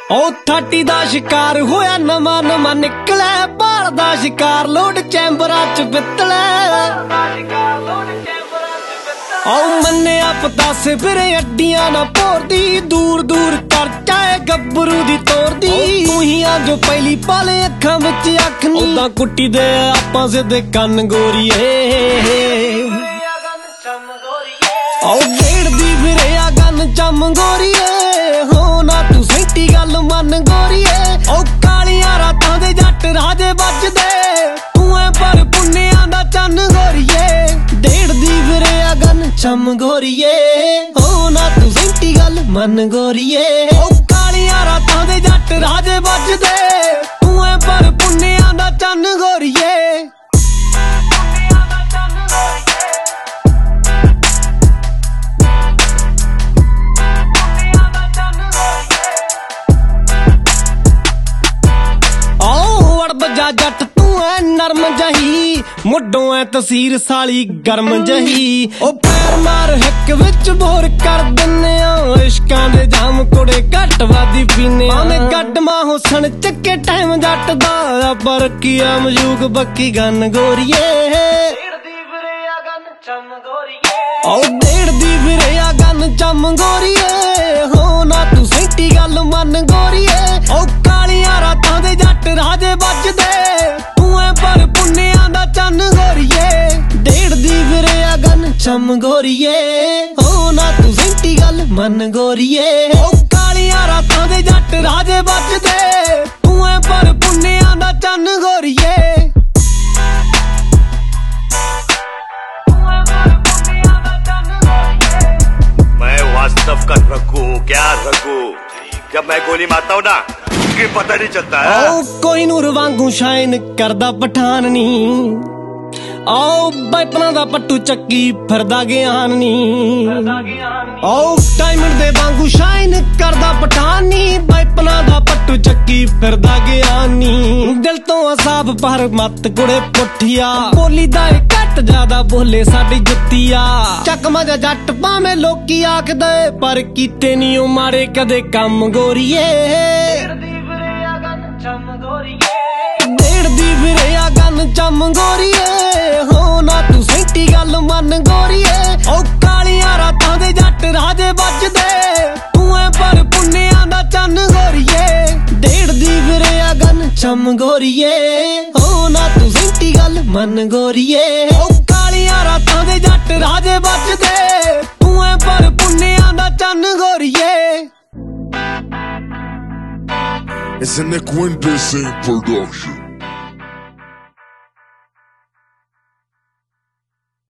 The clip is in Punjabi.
ਉਹ 30 ਦਾ ਸ਼ਿਕਾਰ ਹੋਇਆ ਨਵਾਂ ਨਵਾਂ ਨਿਕਲਿਆ ਭਾਲ ਦਾ ਸ਼ਿਕਾਰ ਲੋਡ ਚੈਂਬਰਾਂ ਚ ਬਿੱਤਲੇ ਆਉ ਮੰਨਿਆ ਪਤਾਸੇ ਫਿਰ ਅੱਡੀਆਂ ਨਾ ਭੋਰਦੀ ਦੂਰ ਦੂਰ ਕਰ ਚਾਏ ਗੱਭਰੂ ਦੀ ਤੋਰਦੀ ਤੂੰ ਹੀ ਆ ਜੋ ਪਹਿਲੀ ਪਾਲੇ ਅੱਖਾਂ ਵਿੱਚ ਅੱਖ ਨੀ ਉਦਾਂ ਕੁੱਟੀ ਦੇ ਆਪਾਂ ਸਿੱਧੇ ਕੰਨ ਗੋਰੀਏ ਆਉ ਡੇੜਦੀ ਫਿਰੇ ਆ ਗੰਨ ਚੰਮ ਗੋਰੀਏ ਹੋ ਨਾ ਤੂੰ ਸੈਂਟੀ ਗੱਲ ਮੰਨ ਗੋਰੀਏ ਉਹ ਕਾਲੀਆਂ ਰਾਤਾਂ ਦੇ ਜੱਟ ਰਾਜੇ ਵੱਜਦੇ ਤੂੰ ਐ ਪਰ ਪੁੰਨਿਆਂ ਦਾ ਚੰਨ ਗੋਰੀਏ ਡੇੜਦੀ ਫਿਰੇ ਆ ਗੰਨ ਚੰਮ ਗੋਰੀਏ ਹੋ ਨਾ ਤੂੰ ਸੈਂਟੀ ਗੱਲ ਮੰਨ ਗੋਰੀਏ ਉਹ ਕਾਲੀਆਂ ਰਾਤਾਂ ਦੇ ਜੱਟ ਰਾਜੇ ਵੱਜਦੇ ਤੂੰ ਐ ਪਰ ਪੁੰਨਿਆਂ ਦਾ ਚੰਨ ਗੋਰੀਏ ਜੱਟ ਤੂੰ ਐ ਨਰਮ ਜਹੀ ਮੁੱਢੋਂ ਐ ਤਸੀਰ ਸਾਲੀ ਗਰਮ ਜਹੀ ਉਹ ਪੈਰ ਮਾਰ ਹਿੱਕ ਵਿੱਚ ਬੋਰ ਕਰ ਦਿੰਨੇ ਆ ਇਸ਼ਕਾਂ ਦੇ ਜਾਮ ਕੁੜੇ ਘੱਟ ਵਾਦੀ ਪੀਨੇ ਆਨੇ ਗੱਡਮਾ ਹੁਸਨ ਚੱਕੇ ਟਾਈਮ ਜੱਟ ਦਾ ਪਰ ਕੀ ਆ ਮਜੂਕ ਬੱਕੀ ਗੰਨ ਗੋਰੀਏ ਡੇੜਦੀ ਫਿਰੇ ਆ ਗੰਨ ਚੰਮ ਗੋਰੀਏ ਉਹ ਡੇੜਦੀ ਫਿਰੇ ਆ ਗੰਨ ਚੰਮ ਗੋਰੀਏ ਹੋ ਨਾ ਤੂੰ ਸੈਂਟੀ ਗੱਲ ਮੰਨ ਗੋਰੀਏ ਉਹ ਕਾਲੀਆਂ ਰਾਤਾਂ ਦੇ ਜੱਟ ਰਾਜੇ ਵੱਜਦੇ ਤੂੰ ਐ ਪਰ ਪੁੰਨਿਆਂ ਦਾ ਚੰਨ ਗੋਰੀਏ ਡੇੜਦੀ ਫਿਰੇ ਆ ਗੰਨ ਚੰਮ ਗੋਰੀਏ ਹੋ ਨਾ ਤੂੰ ਸੈਂਟੀ ਗੱਲ ਮੰਨ ਗੋਰੀਏ ਉਹ ਕਾਲੀਆਂ ਰਾਤਾਂ ਦੇ ਜੱਟ ਰਾਜੇ ਵੱਜਦੇ ਤੂੰ ਐ ਪਰ ਪੁੰਨਿਆਂ ਦਾ ਚੰਨ ਗੋਰੀਏ वास्तव का रघु क्या रघु जब मैं गोली मारता हूँ ना कि पता नहीं चलता है कोई नूर वांगू शाइन करदा पठान नी आओ बैपना दा पट्टू चक्की फिरदा ज्ञान नी आओ डायमंड दे वांगू शाइन करदा पठान नी बैपना दा पट्टू चक्की फिरदा ज्ञान नी दिल तो असाब पर मत कुड़े पुठिया बोली दा घट ज्यादा बोले साडी जुत्तिया चक मजा जट भावे लोकी आखदे पर कीते नी ओ मारे कदे कम गोरीए डेड़दी फिरे आ गन चम गोरीए हो ना तू सैंटी गल मन गोरीए ओ कालियां रातां दे जट राजे ਵੱਜਦੇ तू ऐ पर पुन्नियां दा चन्न गोरीए डेड़दी फिरे आ गन चम गोरीए हो ना तू सैंटी गल मन गोरीए ओ कालियां रातां दे जट राजे ਵੱਜਦੇ तू ऐ पर पुन्नियां दा चन्न गोरीए It's an Equinde Sing production.